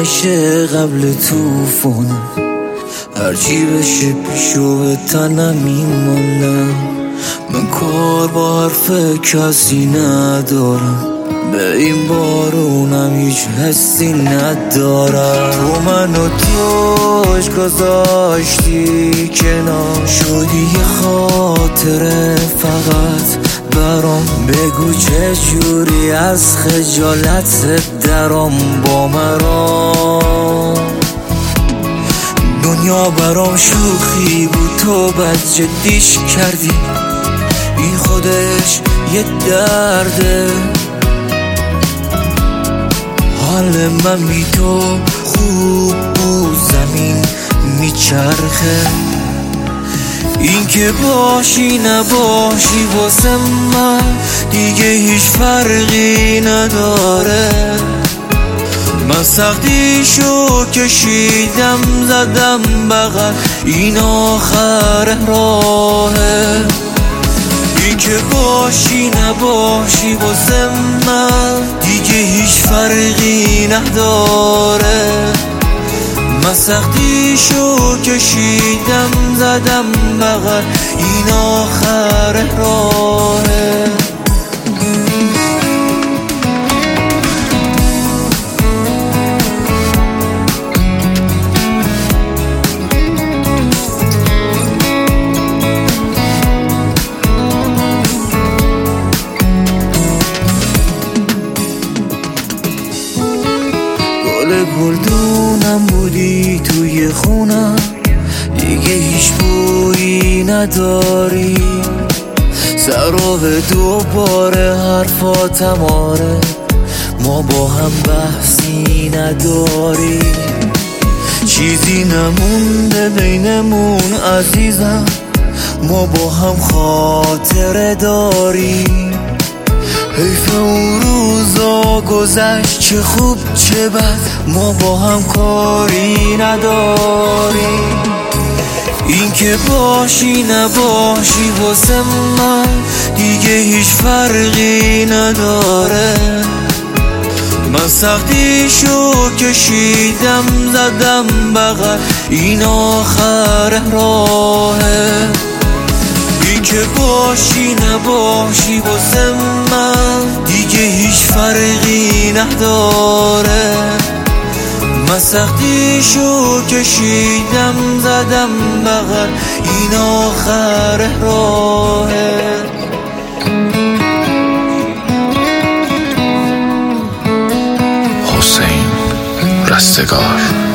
همیشه قبل توفونه، هرچی بشه پیشو به تنم میمالم. من کار با حرف کسی ندارم، به این بارونم هیچ حسی ندارم. تو منو توش گذاشتی کنار، شدی یه خاطره فقط برام. بگو چجوری از خجالت درام با مرام. دنیا برام شوخی بود، تو بد جدیش کردی، این خودش یه درده. حال من بی تو خوب بود، زمین میچرخه. این که باشی نباشی واسه من دیگه هیچ فرقی نداره. من سختیشو کشیدم زدم بغل، این آخر راهه. این که باشی نباشی واسه من دیگه هیچ فرقی نداره. من سختیشو کشیدم زدم بغل، این آخر راهه. گلدونم بودی توی خونم، دیگه هیچ بویی نداری. سر به دوباره حرفاتم آره، ما با هم بحثی نداری. چیزی نمونده بینمون عزیزم، ما با هم خاطره داریم. حیف اون روزا گذشت، چه خوب چه بد ما با هم کاری نداریم. این که باشی نباشی واسه من دیگه هیچ فرقی نداره. من سختیشو کشیدم زدم بغل، این آخر راهه. این که باشی نباشی واسه من دیگه هیچ فرقی نداره. من سختیشو کشیدم زدم بغل، این آخر راهه. حسین رستگار.